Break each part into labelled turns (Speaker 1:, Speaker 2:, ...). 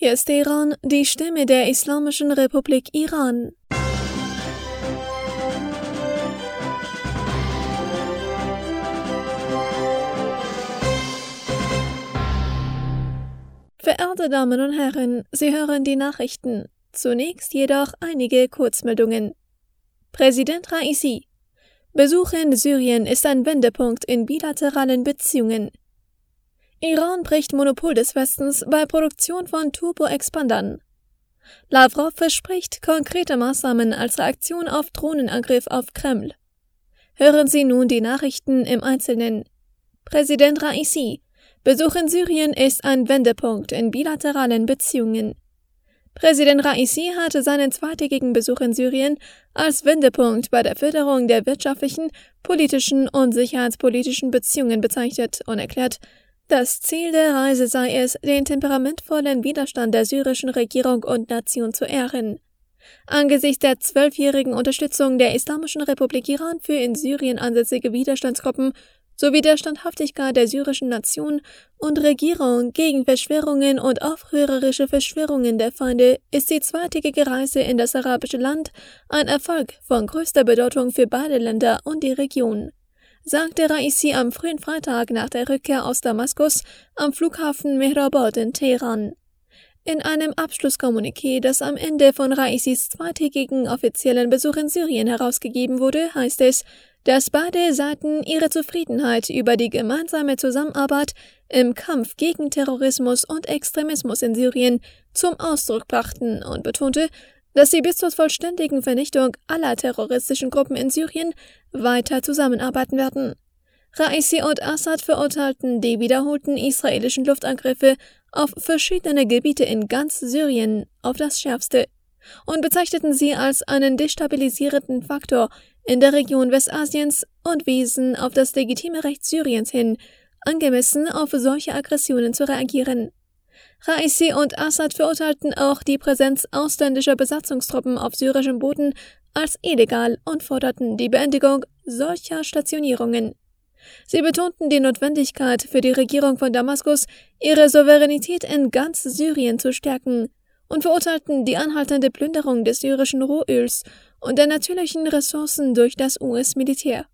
Speaker 1: Hier ist Teheran, die Stimme der Islamischen Republik Iran. Verehrte Damen und Herren, Sie hören die Nachrichten. Zunächst jedoch einige Kurzmeldungen. Präsident Raisi: Besuch in Syrien ist ein Wendepunkt in bilateralen Beziehungen. Iran bricht Monopol des Westens bei Produktion von Turboexpandern. Lavrov verspricht konkrete Maßnahmen als Reaktion auf Drohnenangriff auf Kreml. Hören Sie nun die Nachrichten im Einzelnen. Präsident Raisi: Besuch in Syrien ist ein Wendepunkt in bilateralen Beziehungen. Präsident Raisi hatte seinen zweitägigen Besuch in Syrien als Wendepunkt bei der Förderung der wirtschaftlichen, politischen und sicherheitspolitischen Beziehungen bezeichnet und erklärt, das Ziel der Reise sei es, den temperamentvollen Widerstand der syrischen Regierung und Nation zu ehren. Angesichts der 12-jährigen Unterstützung der Islamischen Republik Iran für in Syrien ansässige Widerstandsgruppen sowie der Standhaftigkeit der syrischen Nation und Regierung gegen Verschwörungen und aufrührerische Verschwörungen der Feinde ist die zweitägige Reise in das arabische Land ein Erfolg von größter Bedeutung für beide Länder und die Region, sagte Raisi am frühen Freitag nach der Rückkehr aus Damaskus am Flughafen Mehrabad in Teheran. In einem Abschlusskommuniqué, das am Ende von Raisis zweitägigen offiziellen Besuch in Syrien herausgegeben wurde, heißt es, dass beide Seiten ihre Zufriedenheit über die gemeinsame Zusammenarbeit im Kampf gegen Terrorismus und Extremismus in Syrien zum Ausdruck brachten und betonte, dass sie bis zur vollständigen Vernichtung aller terroristischen Gruppen in Syrien weiter zusammenarbeiten werden. Raisi und Assad verurteilten die wiederholten israelischen Luftangriffe auf verschiedene Gebiete in ganz Syrien auf das Schärfste und bezeichneten sie als einen destabilisierenden Faktor in der Region Westasiens und wiesen auf das legitime Recht Syriens hin, angemessen auf solche Aggressionen zu reagieren. Raisi und Assad verurteilten auch die Präsenz ausländischer Besatzungstruppen auf syrischem Boden als illegal und forderten die Beendigung solcher Stationierungen. Sie betonten die Notwendigkeit für die Regierung von Damaskus, ihre Souveränität in ganz Syrien zu stärken und verurteilten die anhaltende Plünderung des syrischen Rohöls und der natürlichen Ressourcen durch das US-Militär.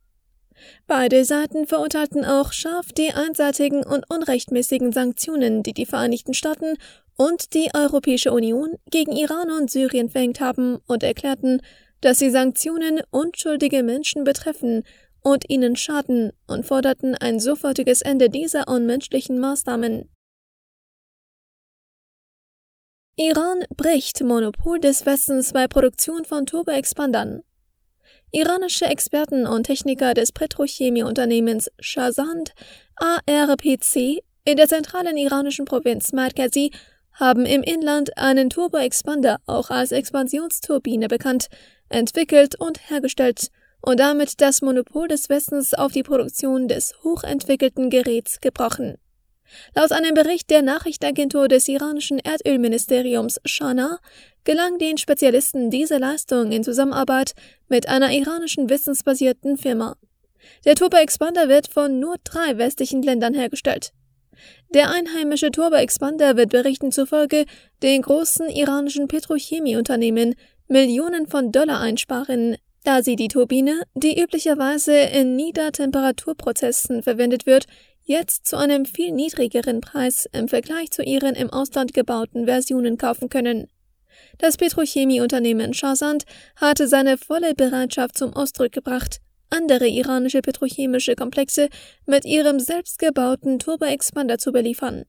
Speaker 1: Beide Seiten verurteilten auch scharf die einseitigen und unrechtmäßigen Sanktionen, die die Vereinigten Staaten und die Europäische Union gegen Iran und Syrien verhängt haben und erklärten, dass die Sanktionen unschuldige Menschen betreffen und ihnen schaden und forderten ein sofortiges Ende dieser unmenschlichen Maßnahmen. Iran bricht Monopol des Westens bei Produktion von Turboexpandern. Iranische Experten und Techniker des Petrochemieunternehmens Shahzand ARPC in der zentralen iranischen Provinz Markazi haben im Inland einen Turboexpander, auch als Expansionsturbine bekannt, entwickelt und hergestellt und damit das Monopol des Westens auf die Produktion des hochentwickelten Geräts gebrochen. Laut einem Bericht der Nachrichtenagentur des iranischen Erdölministeriums Shana gelang den Spezialisten diese Leistung in Zusammenarbeit mit einer iranischen wissensbasierten Firma. Der Turboexpander wird von nur 3 westlichen Ländern hergestellt. Der einheimische Turboexpander wird Berichten zufolge den großen iranischen Petrochemieunternehmen Millionen von Dollar einsparen, da sie die Turbine, die üblicherweise in Niedertemperaturprozessen verwendet wird, jetzt zu einem viel niedrigeren Preis im Vergleich zu ihren im Ausland gebauten Versionen kaufen können. Das Petrochemieunternehmen Shahzand hatte seine volle Bereitschaft zum Ausdruck gebracht, andere iranische petrochemische Komplexe mit ihrem selbstgebauten Turboexpander zu beliefern.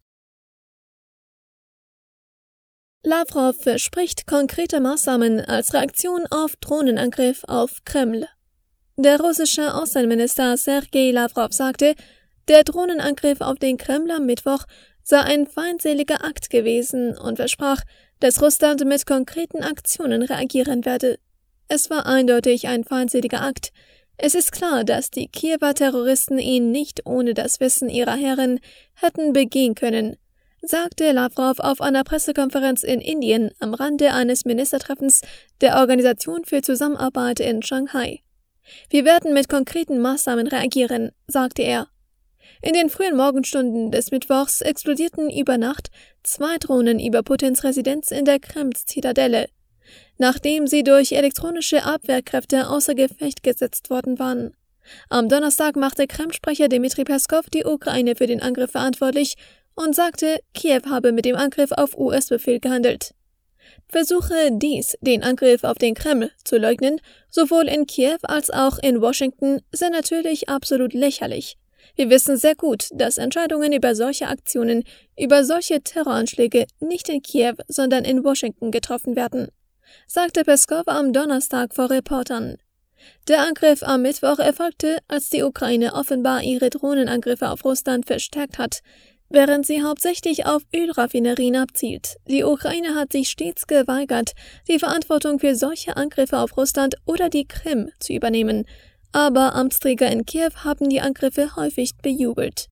Speaker 1: Lavrov verspricht konkrete Maßnahmen als Reaktion auf Drohnenangriff auf Kreml. Der russische Außenminister Sergei Lavrov sagte, der Drohnenangriff auf den Kreml am Mittwoch sei ein feindseliger Akt gewesen und versprach, dass Russland mit konkreten Aktionen reagieren werde. Es war eindeutig ein feindseliger Akt. Es ist klar, dass die Kiewer Terroristen ihn nicht ohne das Wissen ihrer Herren hätten begehen können, sagte Lavrov auf einer Pressekonferenz in Indien am Rande eines Ministertreffens der Organisation für Zusammenarbeit in Shanghai. Wir werden mit konkreten Maßnahmen reagieren, sagte er. In den frühen Morgenstunden des Mittwochs explodierten über Nacht 2 Drohnen über Putins Residenz in der Kreml-Zitadelle, nachdem sie durch elektronische Abwehrkräfte außer Gefecht gesetzt worden waren. Am Donnerstag machte Kreml-Sprecher Dmitri Peskov die Ukraine für den Angriff verantwortlich und sagte, Kiew habe mit dem Angriff auf US-Befehl gehandelt. Versuche den Angriff auf den Kreml zu leugnen, sowohl in Kiew als auch in Washington, sind natürlich absolut lächerlich. Wir wissen sehr gut, dass Entscheidungen über solche Aktionen, über solche Terroranschläge nicht in Kiew, sondern in Washington getroffen werden, sagte Peskov am Donnerstag vor Reportern. Der Angriff am Mittwoch erfolgte, als die Ukraine offenbar ihre Drohnenangriffe auf Russland verstärkt hat, während sie hauptsächlich auf Ölraffinerien abzielt. Die Ukraine hat sich stets geweigert, die Verantwortung für solche Angriffe auf Russland oder die Krim zu übernehmen, aber Amtsträger in Kiew haben die Angriffe häufig bejubelt.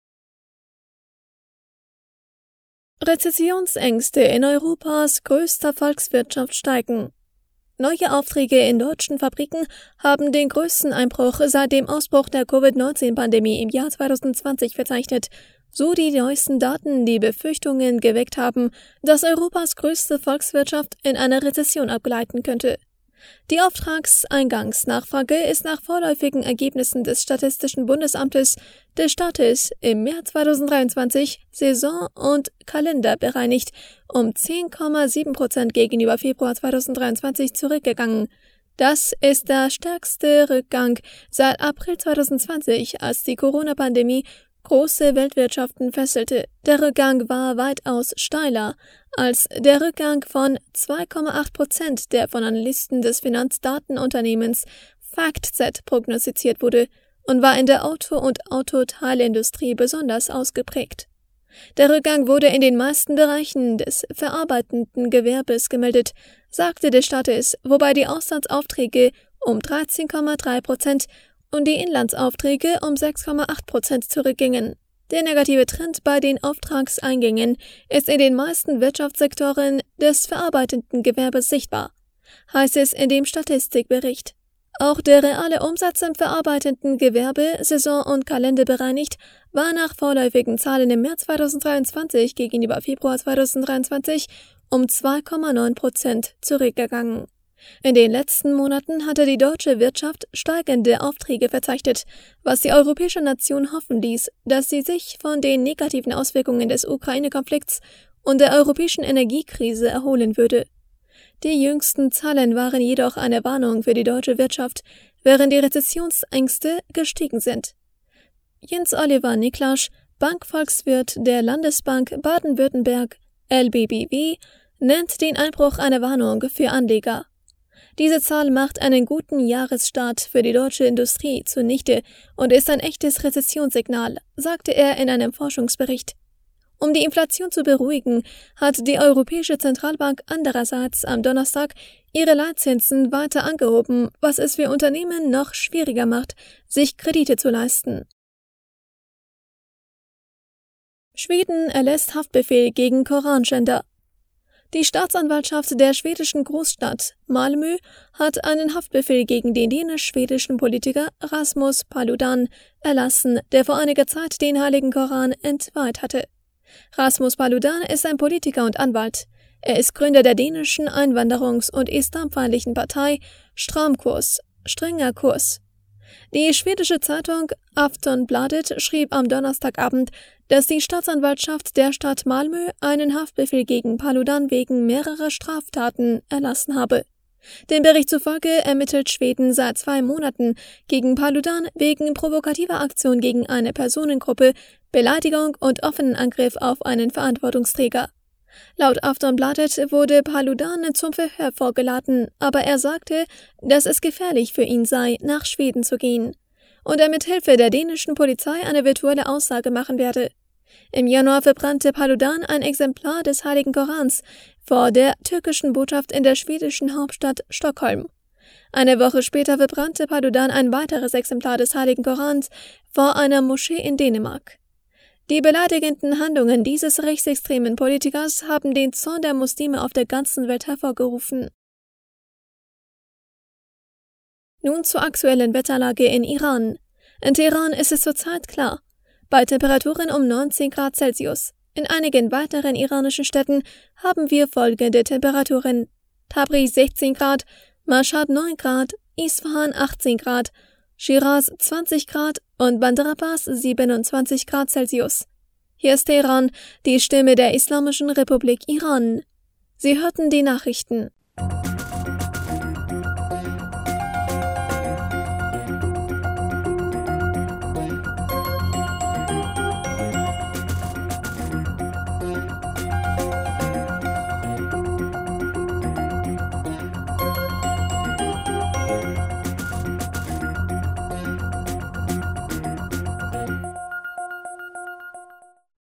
Speaker 1: Rezessionsängste in Europas größter Volkswirtschaft steigen. Neue Aufträge in deutschen Fabriken haben den größten Einbruch seit dem Ausbruch der Covid-19-Pandemie im Jahr 2020 verzeichnet, so die neuesten Daten, die Befürchtungen geweckt haben, dass Europas größte Volkswirtschaft in eine Rezession abgleiten könnte. Die Auftragseingangsnachfrage ist nach vorläufigen Ergebnissen des Statistischen Bundesamtes des Staates im März 2023 saison- und kalenderbereinigt um 10,7% gegenüber Februar 2023 zurückgegangen. Das ist der stärkste Rückgang seit April 2020, als die Corona-Pandemie große Weltwirtschaften fesselte. Der Rückgang war weitaus steiler als der Rückgang von 2,8%, der von Analysten des Finanzdatenunternehmens FactSet prognostiziert wurde und war in der Auto- und Autoteilindustrie besonders ausgeprägt. Der Rückgang wurde in den meisten Bereichen des verarbeitenden Gewerbes gemeldet, sagte der Staates, wobei die Auslandsaufträge um 13,3% und die Inlandsaufträge um 6,8% zurückgingen. Der negative Trend bei den Auftragseingängen ist in den meisten Wirtschaftssektoren des verarbeitenden Gewerbes sichtbar, heißt es in dem Statistikbericht. Auch der reale Umsatz im verarbeitenden Gewerbe, saison- und kalenderbereinigt, war nach vorläufigen Zahlen im März 2023 gegenüber Februar 2023 um 2,9% zurückgegangen. In den letzten Monaten hatte die deutsche Wirtschaft steigende Aufträge verzeichnet, was die europäische Nation hoffen ließ, dass sie sich von den negativen Auswirkungen des Ukraine-Konflikts und der europäischen Energiekrise erholen würde. Die jüngsten Zahlen waren jedoch eine Warnung für die deutsche Wirtschaft, während die Rezessionsängste gestiegen sind. Jens-Oliver Niklasch, Bankvolkswirt der Landesbank Baden-Württemberg LBBW, nennt den Einbruch eine Warnung für Anleger. Diese Zahl macht einen guten Jahresstart für die deutsche Industrie zunichte und ist ein echtes Rezessionssignal, sagte er in einem Forschungsbericht. Um die Inflation zu beruhigen, hat die Europäische Zentralbank andererseits am Donnerstag ihre Leitzinsen weiter angehoben, was es für Unternehmen noch schwieriger macht, sich Kredite zu leisten. Schweden erlässt Haftbefehl gegen Koranschänder. Die Staatsanwaltschaft der schwedischen Großstadt Malmö hat einen Haftbefehl gegen den dänisch-schwedischen Politiker Rasmus Paludan erlassen, der vor einiger Zeit den Heiligen Koran entweiht hatte. Rasmus Paludan ist ein Politiker und Anwalt. Er ist Gründer der dänischen Einwanderungs- und islamfeindlichen Partei Stramkurs, strenger Kurs. Die schwedische Zeitung Aftonbladet schrieb am Donnerstagabend, dass die Staatsanwaltschaft der Stadt Malmö einen Haftbefehl gegen Paludan wegen mehrerer Straftaten erlassen habe. Dem Bericht zufolge ermittelt Schweden seit 2 Monaten gegen Paludan wegen provokativer Aktion gegen eine Personengruppe, Beleidigung und offenen Angriff auf einen Verantwortungsträger. Laut Aftonbladet wurde Paludan zum Verhör vorgeladen, aber er sagte, dass es gefährlich für ihn sei, nach Schweden zu gehen und er mit Hilfe der dänischen Polizei eine virtuelle Aussage machen werde. Im Januar verbrannte Paludan ein Exemplar des Heiligen Korans vor der türkischen Botschaft in der schwedischen Hauptstadt Stockholm. Eine Woche später verbrannte Paludan ein weiteres Exemplar des Heiligen Korans vor einer Moschee in Dänemark. Die beleidigenden Handlungen dieses rechtsextremen Politikers haben den Zorn der Muslime auf der ganzen Welt hervorgerufen. Nun zur aktuellen Wetterlage in Iran. In Teheran ist es zurzeit klar. bei Temperaturen um 19 Grad Celsius. In einigen weiteren iranischen Städten haben wir folgende Temperaturen: Tabriz 16 Grad, Mashhad 9 Grad, Isfahan 18 Grad, Shiraz 20 Grad und Bandar Abbas 27 Grad Celsius. Hier ist Teheran, die Stimme der Islamischen Republik Iran. Sie hörten die Nachrichten.